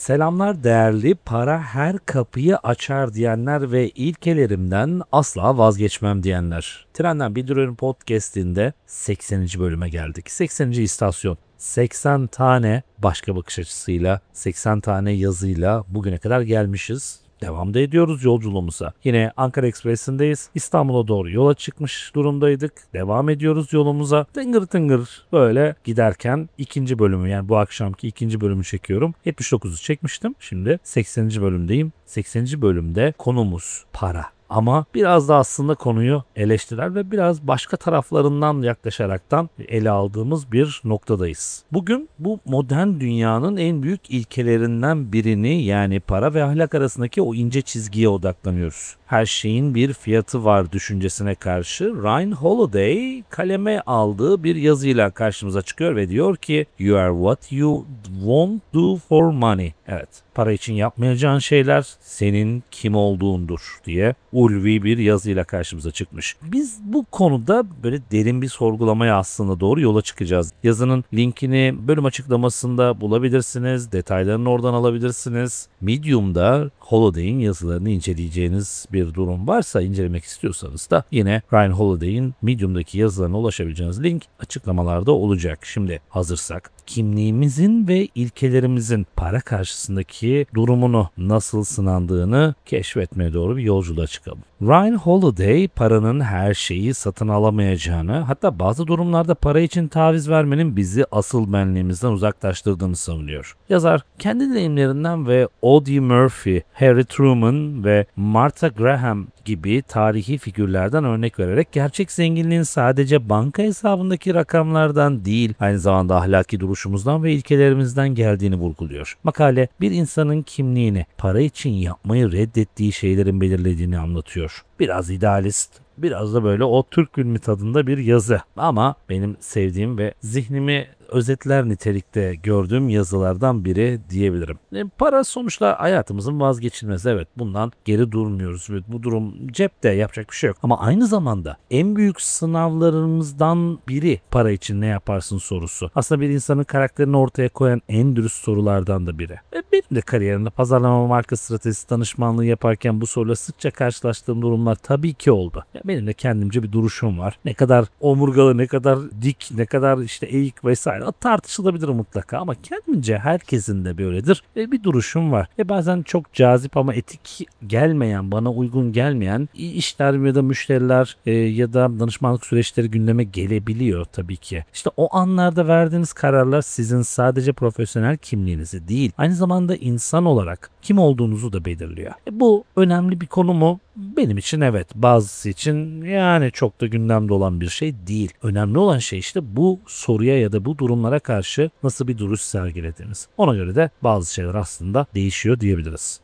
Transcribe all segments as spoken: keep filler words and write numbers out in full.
Selamlar değerli para her kapıyı açar diyenler ve ilkelerimden asla vazgeçmem diyenler. Trenden Bildiriyorum Podcast'inde sekseninci bölüme geldik. sekseninci istasyon. seksen tane başka bakış açısıyla, seksen tane yazıyla bugüne kadar gelmişiz. Devam da ediyoruz yolculuğumuza. Yine Ankara Ekspresi'ndeyiz. İstanbul'a doğru yola çıkmış durumdaydık. Devam ediyoruz yolumuza. Tıngır tıngır böyle giderken ikinci bölümü, yani bu akşamki ikinci bölümü çekiyorum. yetmiş dokuzu çekmiştim. Şimdi sekseninci bölümdeyim. sekseninci bölümde konumuz para. Ama biraz da aslında konuyu eleştirel ve biraz başka taraflarından yaklaşaraktan ele aldığımız bir noktadayız. Bugün bu modern dünyanın en büyük ilkelerinden birini, yani para ve ahlak arasındaki o ince çizgiye odaklanıyoruz. Her şeyin bir fiyatı var düşüncesine karşı Ryan Holiday kaleme aldığı bir yazıyla karşımıza çıkıyor ve diyor ki "You are what you won't do for money." Evet, para için yapmayacağın şeyler senin kim olduğundur diye ulvi bir yazıyla karşımıza çıkmış. Biz bu konuda böyle derin bir sorgulamaya aslında doğru yola çıkacağız. Yazının linkini bölüm açıklamasında bulabilirsiniz. Detaylarını oradan alabilirsiniz. Medium'da Holiday'in yazılarını inceleyeceğiniz bir durum varsa, incelemek istiyorsanız da yine Ryan Holiday'in Medium'daki yazılarına ulaşabileceğiniz link açıklamalarda olacak. Şimdi hazırsak kimliğimizin ve ilkelerimizin para karşısındaki durumunu nasıl sınandığını keşfetmeye doğru bir yolculuğa çıkalım. Ryan Holiday paranın her şeyi satın alamayacağını, hatta bazı durumlarda para için taviz vermenin bizi asıl benliğimizden uzaklaştırdığını savunuyor. Yazar kendi deneyimlerinden ve Audie Murphy, Harry Truman ve Martha Graham gibi tarihi figürlerden örnek vererek gerçek zenginliğin sadece banka hesabındaki rakamlardan değil, aynı zamanda ahlaki duruşumuzdan ve ilkelerimizden geldiğini vurguluyor. Makale bir insanın kimliğini para için yapmayı reddettiği şeylerin belirlediğini anlatıyor. Biraz idealist, biraz da böyle o Türk filmi tadında bir yazı. Ama benim sevdiğim ve zihnimi özetler nitelikte gördüğüm yazılardan biri diyebilirim. E, para sonuçta hayatımızın vazgeçilmezi. Evet, bundan geri durmuyoruz. Evet, bu durum cepte, yapacak bir şey yok. Ama aynı zamanda en büyük sınavlarımızdan biri para için ne yaparsın sorusu. Aslında bir insanın karakterini ortaya koyan en dürüst sorulardan da biri. E, benim de kariyerimde pazarlama marka stratejisi danışmanlığı yaparken bu soruyla sıkça karşılaştığım durumlar tabii ki oldu. Ya benim de kendimce bir duruşum var. Ne kadar omurgalı, ne kadar dik, ne kadar işte eğik vesaire tartışılabilir mutlaka, ama kendimce herkesin de böyledir. E, bir duruşum var. E, bazen çok cazip ama etik gelmeyen, bana uygun gelmeyen işler ya da müşteriler e, ya da danışmanlık süreçleri gündeme gelebiliyor tabii ki. İşte o anlarda verdiğiniz kararlar sizin sadece profesyonel kimliğinizi değil, aynı zamanda insan olarak kim olduğunuzu da belirliyor. E, bu önemli bir konu mu? Benim için evet. Bazısı için yani çok da gündemde olan bir şey değil. Önemli olan şey işte bu soruya ya da bu durumlara karşı nasıl bir duruş sergilediğiniz. Ona göre de bazı şeyler aslında değişiyor diyebiliriz.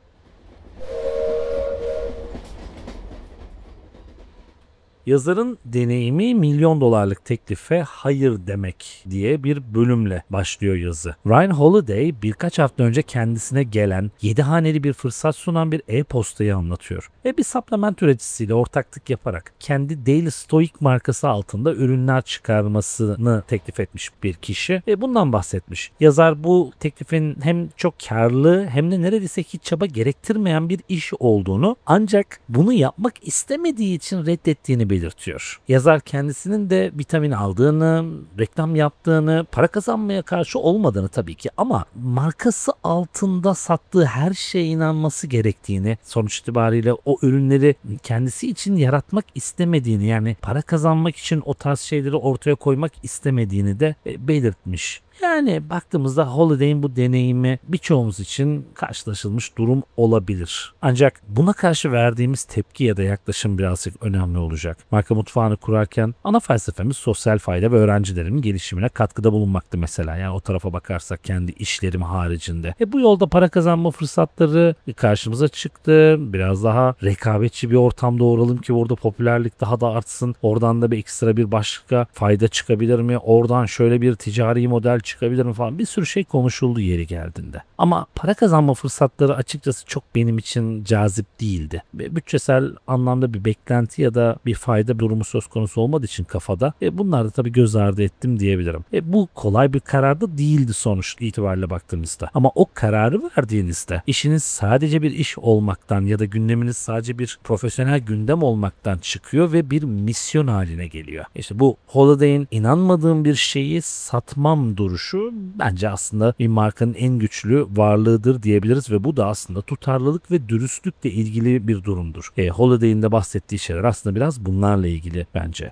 Yazarın deneyimi milyon dolarlık teklife hayır demek diye bir bölümle başlıyor yazı. Ryan Holiday birkaç hafta önce kendisine gelen yedi haneli bir fırsat sunan bir e-postayı anlatıyor. Ve bir supplement üreticisiyle ortaklık yaparak kendi Daily Stoic markası altında ürünler çıkarmasını teklif etmiş bir kişi ve bundan bahsetmiş. Yazar bu teklifin hem çok karlı hem de neredeyse hiç çaba gerektirmeyen bir iş olduğunu, ancak bunu yapmak istemediği için reddettiğini belirtiyor. Yazar kendisinin de vitamin aldığını, reklam yaptığını, para kazanmaya karşı olmadığını tabii ki, ama markası altında sattığı her şeye inanması gerektiğini, sonuç itibariyle o ürünleri kendisi için yaratmak istemediğini, yani para kazanmak için o tarz şeyleri ortaya koymak istemediğini de belirtmiş. Yani baktığımızda Holiday'in bu deneyimi birçoğumuz için karşılaşılmış durum olabilir. Ancak buna karşı verdiğimiz tepki ya da yaklaşım birazcık önemli olacak. Marka mutfağını kurarken ana felsefemiz sosyal fayda ve öğrencilerimin gelişimine katkıda bulunmaktı mesela. Yani o tarafa bakarsak kendi işlerim haricinde. E bu yolda para kazanma fırsatları karşımıza çıktı. Biraz daha rekabetçi bir ortam doğuralım ki orada popülerlik daha da artsın. Oradan da bir ekstra bir başka fayda çıkabilir mi? Oradan şöyle bir ticari model çıkabilir mi falan bir sürü şey konuşuldu yeri geldiğinde. Ama para kazanma fırsatları açıkçası çok benim için cazip değildi. Ve bütçesel anlamda bir beklenti ya da bir fayda durumu söz konusu olmadığı için kafada e, bunlar da tabii göz ardı ettim diyebilirim. E, bu kolay bir karar da değildi sonuç itibariyle baktığımızda. Ama o kararı verdiğinizde işiniz sadece bir iş olmaktan ya da gündeminiz sadece bir profesyonel gündem olmaktan çıkıyor ve bir misyon haline geliyor. İşte bu Holiday'in inanmadığım bir şeyi satmam duruşu bence aslında bir markanın en güçlü varlığıdır diyebiliriz ve bu da aslında tutarlılık ve dürüstlükle ilgili bir durumdur. E, Holiday'in de bahsettiği şeyler aslında biraz bunlarla ilgili bence.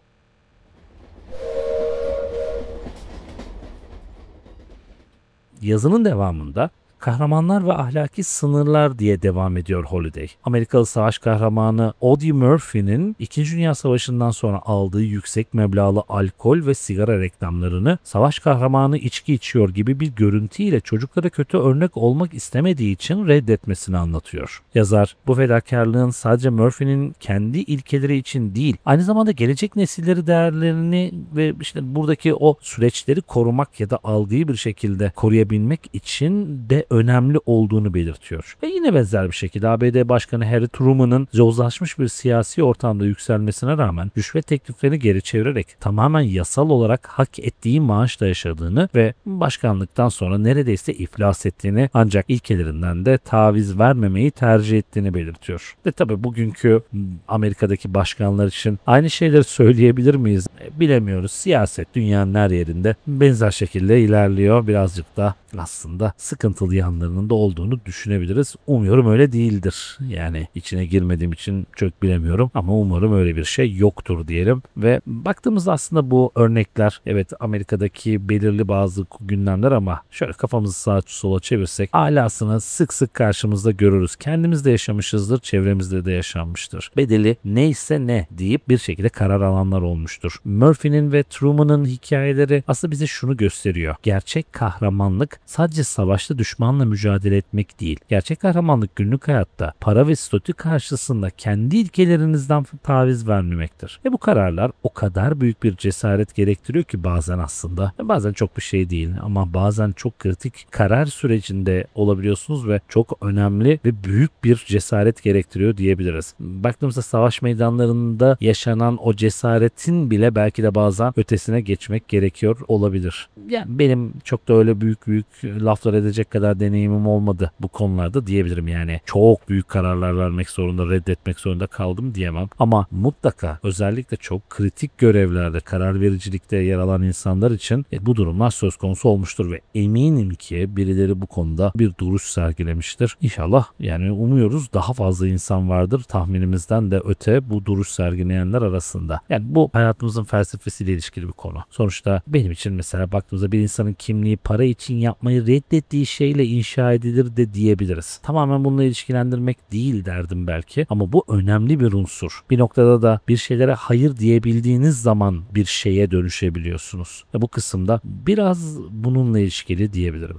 Yazının devamında kahramanlar ve ahlaki sınırlar diye devam ediyor Holiday. Amerikalı savaş kahramanı Audie Murphy'nin İkinci Dünya Savaşı'ndan sonra aldığı yüksek meblağlı alkol ve sigara reklamlarını savaş kahramanı içki içiyor gibi bir görüntüyle çocuklara kötü örnek olmak istemediği için reddetmesini anlatıyor. Yazar, bu fedakarlığın sadece Murphy'nin kendi ilkeleri için değil, aynı zamanda gelecek nesilleri değerlerini ve işte buradaki o süreçleri korumak ya da algıyı bir şekilde koruyabilmek için de önemli olduğunu belirtiyor. Ve yine benzer bir şekilde A B D Başkanı Harry Truman'ın yozlaşmış bir siyasi ortamda yükselmesine rağmen rüşvet tekliflerini geri çevirerek tamamen yasal olarak hak ettiği maaşla yaşadığını ve başkanlıktan sonra neredeyse iflas ettiğini ancak ilkelerinden de taviz vermemeyi tercih ettiğini belirtiyor. Ve tabii bugünkü Amerika'daki başkanlar için aynı şeyleri söyleyebilir miyiz? Bilemiyoruz. Siyaset dünyanın her yerinde benzer şekilde ilerliyor. Birazcık da aslında sıkıntılı yanlarının da olduğunu düşünebiliriz. Umuyorum öyle değildir. Yani içine girmediğim için çok bilemiyorum ama umarım öyle bir şey yoktur diyelim. Ve baktığımızda aslında bu örnekler evet Amerika'daki belirli bazı gündemler ama şöyle kafamızı sağa sola çevirsek alasını sık sık karşımızda görürüz. Kendimiz de yaşamışızdır, çevremizde de yaşanmıştır. Bedeli neyse ne deyip bir şekilde karar alanlar olmuştur. Murphy'nin ve Truman'ın hikayeleri aslında bize şunu gösteriyor. Gerçek kahramanlık sadece savaşta düşmanla mücadele etmek değil. Gerçek kahramanlık günlük hayatta para ve statü karşısında kendi ilkelerinizden taviz vermemektir. Ve bu kararlar o kadar büyük bir cesaret gerektiriyor ki bazen aslında bazen çok bir şey değil ama bazen çok kritik karar sürecinde olabiliyorsunuz ve çok önemli ve büyük bir cesaret gerektiriyor diyebiliriz. Baktığımızda savaş meydanlarında yaşanan o cesaretin bile belki de bazen ötesine geçmek gerekiyor olabilir. Yani benim çok da öyle büyük büyük laflar edecek kadar deneyimim olmadı bu konularda diyebilirim yani. Çok büyük kararlar vermek zorunda, reddetmek zorunda kaldım diyemem. Ama mutlaka özellikle çok kritik görevlerde, karar vericilikte yer alan insanlar için e, bu durumlar söz konusu olmuştur ve eminim ki birileri bu konuda bir duruş sergilemiştir. İnşallah yani umuyoruz daha fazla insan vardır tahminimizden de öte bu duruş sergileyenler arasında. Yani bu hayatımızın felsefesiyle ilişkili bir konu. Sonuçta benim için mesela baktığımızda bir insanın kimliği para için yapmayı reddettiği şeyle inşa edilir de diyebiliriz. Tamamen bununla ilişkilendirmek değil derdim belki ama bu önemli bir unsur. Bir noktada da bir şeylere hayır diyebildiğiniz zaman bir şeye dönüşebiliyorsunuz. Ve bu kısımda biraz bununla ilişkili diyebilirim.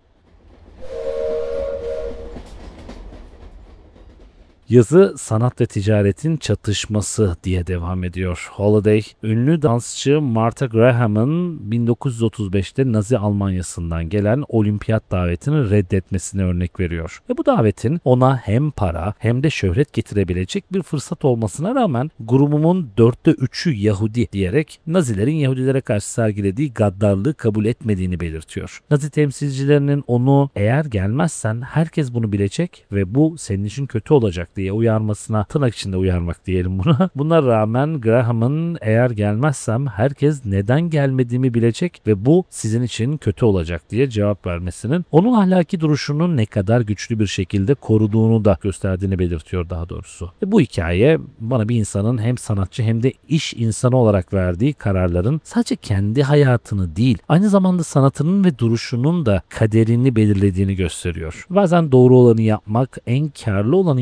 Yazı sanat ve ticaretin çatışması diye devam ediyor. Holiday, ünlü dansçı Martha Graham'ın bin dokuz yüz otuz beşte Nazi Almanyası'ndan gelen olimpiyat davetini reddetmesine örnek veriyor. Ve bu davetin ona hem para hem de şöhret getirebilecek bir fırsat olmasına rağmen grubumun dörtte üçü Yahudi diyerek Nazilerin Yahudilere karşı sergilediği gaddarlığı kabul etmediğini belirtiyor. Nazi temsilcilerinin onu eğer gelmezsen herkes bunu bilecek ve bu senin için kötü olacak diye uyarmasına, tırnak içinde uyarmak diyelim buna. Buna rağmen Graham'ın eğer gelmezsem herkes neden gelmediğimi bilecek ve bu sizin için kötü olacak diye cevap vermesinin onun ahlaki duruşunu ne kadar güçlü bir şekilde koruduğunu da gösterdiğini belirtiyor daha doğrusu. Ve bu hikaye bana bir insanın hem sanatçı hem de iş insanı olarak verdiği kararların sadece kendi hayatını değil, aynı zamanda sanatının ve duruşunun da kaderini belirlediğini gösteriyor. Bazen doğru olanı yapmak, en karlı olanı yapmak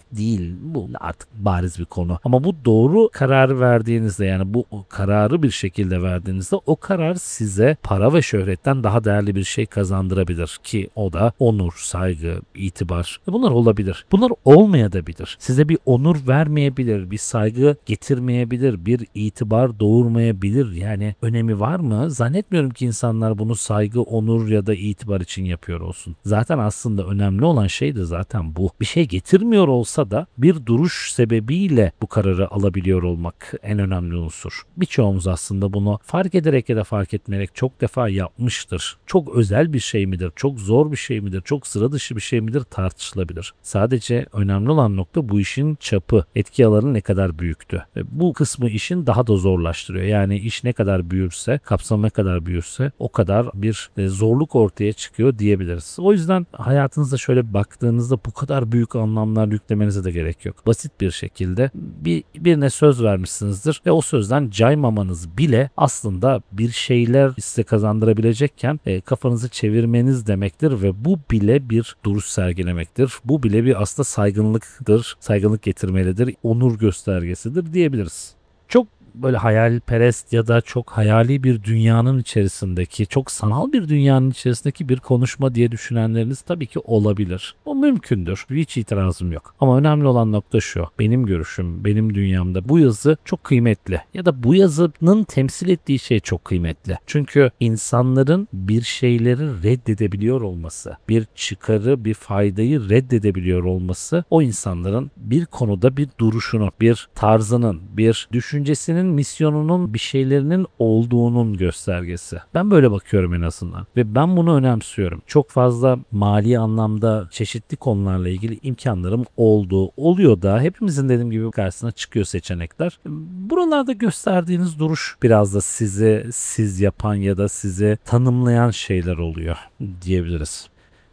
değil. Bu artık bariz bir konu. Ama bu doğru kararı verdiğinizde, yani bu kararı bir şekilde verdiğinizde o karar size para ve şöhretten daha değerli bir şey kazandırabilir ki o da onur, saygı, itibar. Bunlar olabilir. Bunlar olmayabilir. Size bir onur vermeyebilir, bir saygı getirmeyebilir, bir itibar doğurmayabilir. Yani önemi var mı? Zannetmiyorum ki insanlar bunu saygı, onur ya da itibar için yapıyor olsun. Zaten aslında önemli olan şey de zaten bu. Bir şey getirmiyor olsa da bir duruş sebebiyle bu kararı alabiliyor olmak en önemli unsur. Birçoğumuz aslında bunu fark ederek ya da fark etmeyerek çok defa yapmıştır. Çok özel bir şey midir? Çok zor bir şey midir? Çok sıra dışı bir şey midir? Tartışılabilir. Sadece önemli olan nokta bu işin çapı, etki alanı ne kadar büyüktü. Ve bu kısmı işin daha da zorlaştırıyor. Yani iş ne kadar büyürse, kapsamı ne kadar büyürse o kadar bir zorluk ortaya çıkıyor diyebiliriz. O yüzden hayatınızda şöyle baktığınızda bu kadar büyük anlamlar yüklemenize de gerek yok. Basit bir şekilde bir birine söz vermişsinizdir ve o sözden caymamanız bile aslında bir şeyler size kazandırabilecekken e, kafanızı çevirmeniz demektir ve bu bile bir duruş sergilemektir. Bu bile bir aslında saygınlıktır, saygınlık getirmelidir, onur göstergesidir diyebiliriz. Çok böyle hayalperest ya da çok hayali bir dünyanın içerisindeki, çok sanal bir dünyanın içerisindeki bir konuşma diye düşünenleriniz tabii ki olabilir. O mümkündür. Hiç itirazım yok. Ama önemli olan nokta şu. Benim görüşüm, benim dünyamda bu yazı çok kıymetli. Ya da bu yazının temsil ettiği şey çok kıymetli. Çünkü insanların bir şeyleri reddedebiliyor olması, bir çıkarı, bir faydayı reddedebiliyor olması o insanların bir konuda bir duruşunu, bir tarzının, bir düşüncesinin, misyonunun, bir şeylerinin olduğunun göstergesi. Ben böyle bakıyorum en azından ve ben bunu önemsiyorum. Çok fazla mali anlamda çeşitli konularla ilgili imkanlarım oldu, oluyor da hepimizin dediğim gibi karşısına çıkıyor seçenekler. Buralarda gösterdiğiniz duruş biraz da sizi siz yapan ya da sizi tanımlayan şeyler oluyor diyebiliriz.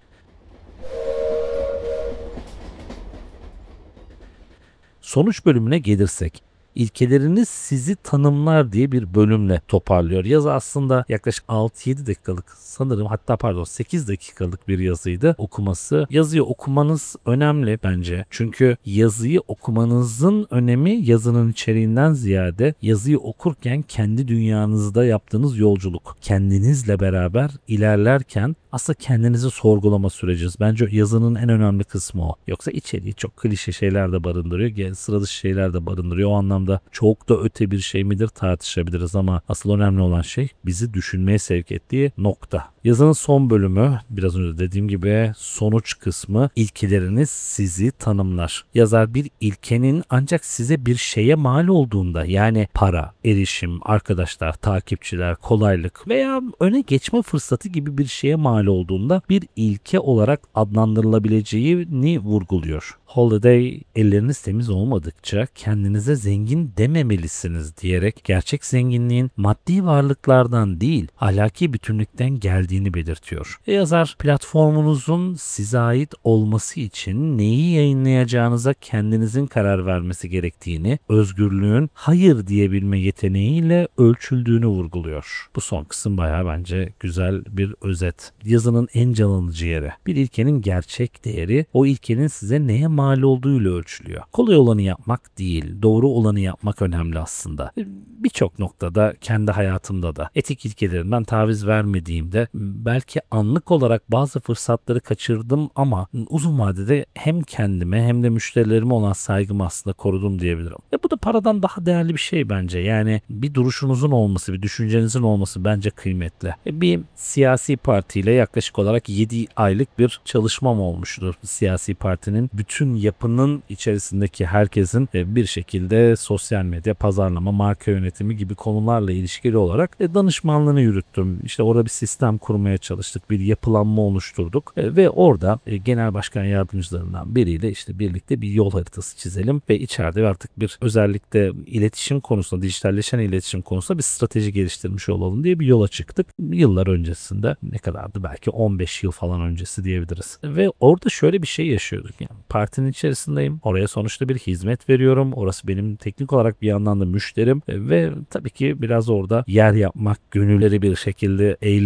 Sonuç bölümüne gelirsek, İlkeleriniz sizi tanımlar diye bir bölümle toparlıyor. Yazı aslında yaklaşık altı yedi dakikalık sanırım, hatta pardon sekiz dakikalık bir yazıydı okuması. Yazıyı okumanız önemli bence. Çünkü yazıyı okumanızın önemi yazının içeriğinden ziyade yazıyı okurken kendi dünyanızda yaptığınız yolculuk. Kendinizle beraber ilerlerken aslında kendinizi sorgulama süreci. Bence yazının en önemli kısmı o. Yoksa içeriği çok klişe şeyler de barındırıyor. Sıra dışı şeyler de barındırıyor. O anlamda çok da öte bir şey midir tartışabiliriz ama asıl önemli olan şey bizi düşünmeye sevk ettiği nokta. Yazının son bölümü, biraz önce dediğim gibi sonuç kısmı, ilkeleriniz sizi tanımlar. Yazar bir ilkenin ancak size bir şeye mal olduğunda, yani para, erişim, arkadaşlar, takipçiler, kolaylık veya öne geçme fırsatı gibi bir şeye mal olduğunda bir ilke olarak adlandırılabileceğini vurguluyor. Holiday, elleriniz temiz olmadıkça kendinize zengin dememelisiniz diyerek gerçek zenginliğin maddi varlıklardan değil, ahlaki bütünlükten geldiğini belirtiyor. E yazar, platformunuzun size ait olması için neyi yayınlayacağınıza kendinizin karar vermesi gerektiğini, özgürlüğün hayır diyebilme yeteneğiyle ölçüldüğünü vurguluyor. Bu son kısım bayağı bence güzel bir özet. Yazının en can alıcı yeri. Bir ilkenin gerçek değeri o ilkenin size neye mal olduğuyla ölçülüyor. Kolay olanı yapmak değil, doğru olanı yapmak önemli aslında. Birçok noktada, kendi hayatımda da etik ilkelerimden taviz vermediğimde belki anlık olarak bazı fırsatları kaçırdım ama uzun vadede hem kendime hem de müşterilerime olan saygımı aslında korudum diyebilirim. Ve bu da paradan daha değerli bir şey bence. Yani bir duruşunuzun olması, bir düşüncenizin olması bence kıymetli. Bir siyasi partiyle yaklaşık olarak yedi aylık bir çalışmam olmuştur. Siyasi partinin bütün yapının içerisindeki herkesin bir şekilde sosyal medya, pazarlama, marka yönetimi gibi konularla ilişkili olarak danışmanlığını yürüttüm. İşte orada bir sistem kurmaya çalıştık. Bir yapılanma oluşturduk ve orada genel başkan yardımcılarından biriyle işte birlikte bir yol haritası çizelim ve içeride artık bir özellikle iletişim konusunda, dijitalleşen iletişim konusunda bir strateji geliştirmiş olalım diye bir yola çıktık. Yıllar öncesinde, ne kadardı, belki on beş yıl falan öncesi diyebiliriz. Ve orada şöyle bir şey yaşıyorduk. Yani partinin içerisindeyim. Oraya sonuçta bir hizmet veriyorum. Orası benim teknik olarak bir yandan da müşterim ve tabii ki biraz orada yer yapmak, gönülleri bir şekilde eylemek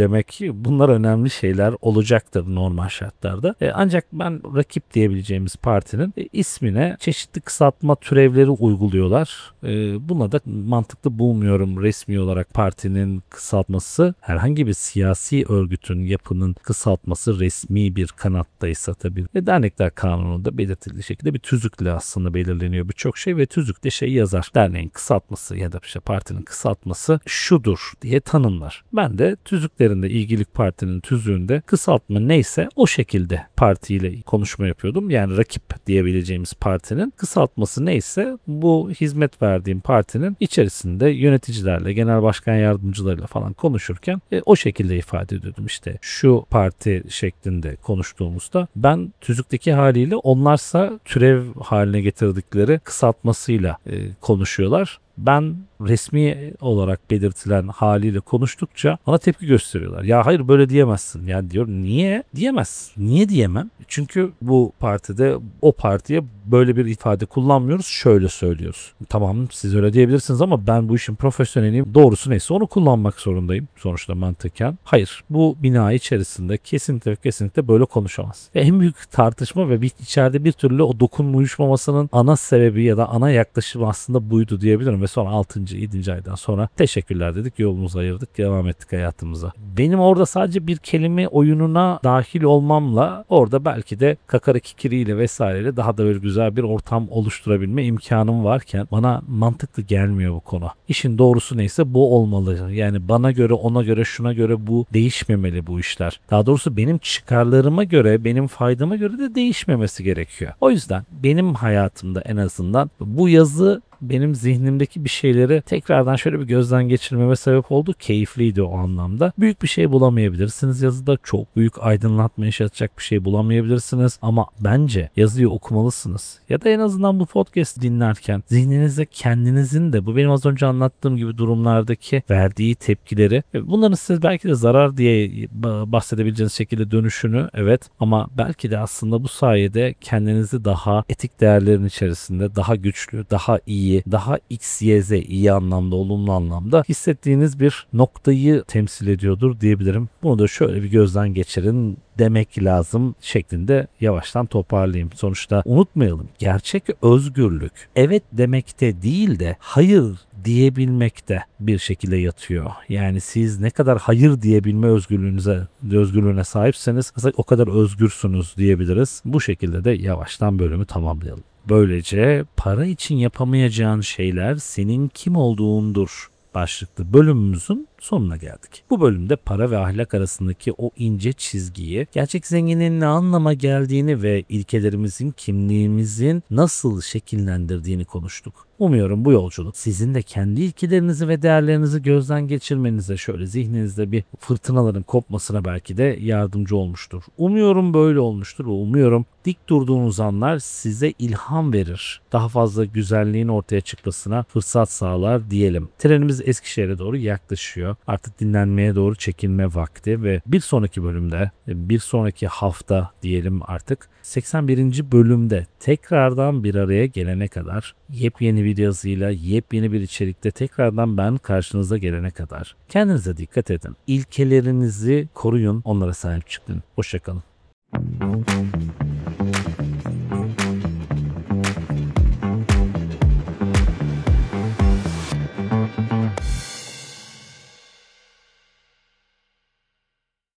Çünkü bunlar önemli şeyler olacaktır normal şartlarda. E, ancak ben rakip diyebileceğimiz partinin e, ismine çeşitli kısaltma türevleri uyguluyorlar. E, buna da mantıklı bulmuyorum resmi olarak partinin kısaltması. Herhangi bir siyasi örgütün, yapının kısaltması resmi bir kanattaysa tabii. E, dernekler kanununda belirtildiği şekilde bir tüzükle aslında belirleniyor birçok şey ve tüzükte şey yazar. Derneğin kısaltması ya da işte partinin kısaltması şudur diye tanımlar. Ben de tüzüklerinde ilgili partinin tüzüğünde kısaltma neyse o şekilde partiyle konuşma yapıyordum. Yani rakip diyebileceğimiz partinin kısaltması neyse bu hizmet verdiğim partinin içerisinde yöneticilerle, genel başkan yardımcılarıyla falan konuşurken e, o şekilde ifade ediyordum. İşte şu parti şeklinde konuştuğumuzda ben tüzükteki haliyle onlarsa türev haline getirdikleri kısaltmasıyla e, konuşuyorlar. Ben resmi olarak belirtilen haliyle konuştukça bana tepki gösteriyorlar. Ya hayır böyle diyemezsin. Yani diyorum niye? Diyemezsin. Niye diyemem? Çünkü bu partide o partiye böyle bir ifade kullanmıyoruz. Şöyle söylüyoruz. Tamam siz öyle diyebilirsiniz ama ben bu işin profesyoneliyim. Doğrusu neyse onu kullanmak zorundayım. Sonuçta mantıken. Hayır. Bu bina içerisinde kesinlikle kesinlikle böyle konuşamaz. Ve en büyük tartışma ve bir, içeride bir türlü o dokunma uyuşmamasının ana sebebi ya da ana yaklaşımı aslında buydu diyebilirim. Ve sonra altıncı yedinci aydan sonra teşekkürler dedik, yolumuzu ayırdık, devam ettik hayatımıza. Benim orada sadece bir kelime oyununa dahil olmamla orada belki de kakara kikiriyle vesaireyle daha da böyle güzel bir ortam oluşturabilme imkanım varken bana mantıklı gelmiyor bu konu. İşin doğrusu neyse bu olmalı. Yani bana göre, ona göre, şuna göre bu değişmemeli bu işler. Daha doğrusu benim çıkarlarıma göre, benim faydama göre de değişmemesi gerekiyor. O yüzden benim hayatımda en azından bu yazı benim zihnimdeki bir şeyleri tekrardan şöyle bir gözden geçirmeme sebep oldu. Keyifliydi o anlamda. Büyük bir şey bulamayabilirsiniz yazıda. Çok büyük aydınlatma yaşatacak bir şey bulamayabilirsiniz. Ama bence yazıyı okumalısınız. Ya da en azından bu podcast dinlerken zihninizde kendinizin de bu benim az önce anlattığım gibi durumlardaki verdiği tepkileri, bunların size belki de zarar diye bahsedebileceğiniz şekilde dönüşünü, evet, ama belki de aslında bu sayede kendinizi daha etik değerlerin içerisinde daha güçlü, daha iyi, daha X, Y, Z, iyi anlamda, olumlu anlamda hissettiğiniz bir noktayı temsil ediyordur diyebilirim. Bunu da şöyle bir gözden geçirin demek lazım şeklinde yavaştan toparlayayım. Sonuçta unutmayalım, gerçek özgürlük evet demekte değil de hayır diyebilmekte bir şekilde yatıyor. Yani siz ne kadar hayır diyebilme özgürlüğünüze, özgürlüğüne sahipseniz o kadar özgürsünüz diyebiliriz. Bu şekilde de yavaştan bölümü tamamlayalım. Böylece para için yapamayacağın şeyler senin kim olduğundur başlıklı bölümümüzün sonuna geldik. Bu bölümde para ve ahlak arasındaki o ince çizgiyi, gerçek zenginliğin ne anlama geldiğini ve ilkelerimizin kimliğimizin nasıl şekillendirdiğini konuştuk. Umuyorum bu yolculuk sizin de kendi ilkelerinizi ve değerlerinizi gözden geçirmenize, şöyle zihninizde bir fırtınaların kopmasına belki de yardımcı olmuştur. Umuyorum böyle olmuştur ve umuyorum dik durduğunuz anlar size ilham verir. Daha fazla güzelliğin ortaya çıkmasına fırsat sağlar diyelim. Trenimiz Eskişehir'e doğru yaklaşıyor. Artık dinlenmeye doğru çekilme vakti ve bir sonraki bölümde, bir sonraki hafta diyelim artık seksen birinci bölümde tekrardan bir araya gelene kadar, yepyeni bir yazıyla, yepyeni bir içerikte tekrardan ben karşınıza gelene kadar kendinize dikkat edin. İlkelerinizi koruyun, onlara sahip çıkın. Hoşça kalın.